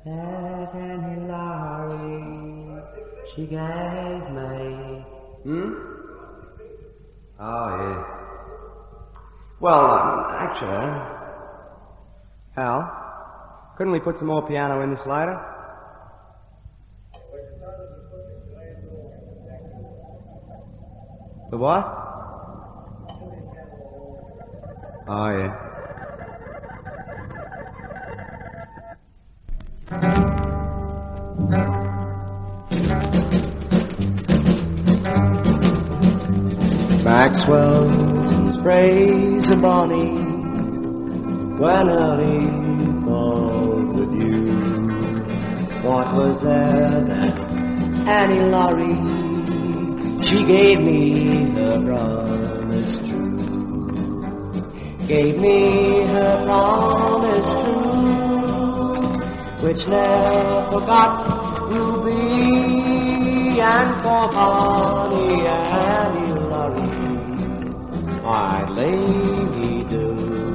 There's Annie Laurie, she gave me. Oh, yeah. Well, actually, Hal, couldn't we put some more piano in this later? The what? Oh, yeah. Maxwell's praise of Bonnie when early falls with you. What was there that Annie Laurie, she gave me her promise true. Gave me her promise true, which never forgot will be, and for Bonnie Annie Laurie, my lady do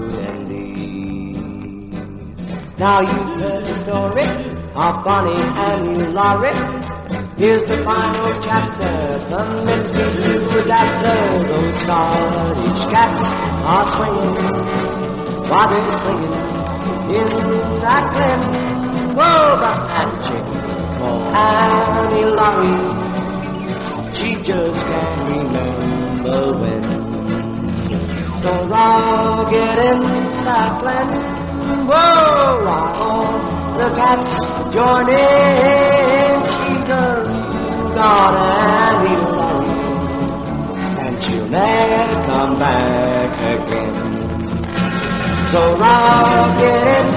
indeed. Now you've heard the story of Bonnie and Laurie. Here's the final chapter, the mystery to adapter. Those Scottish cats are swinging while they're swinging in that glen. Whoa, but that chick called Annie Laurie, she just can't remember when. So rugged in that glen, whoa, all the cats join in. She's a god Annie Laurie, and she'll never come back again. So rugged in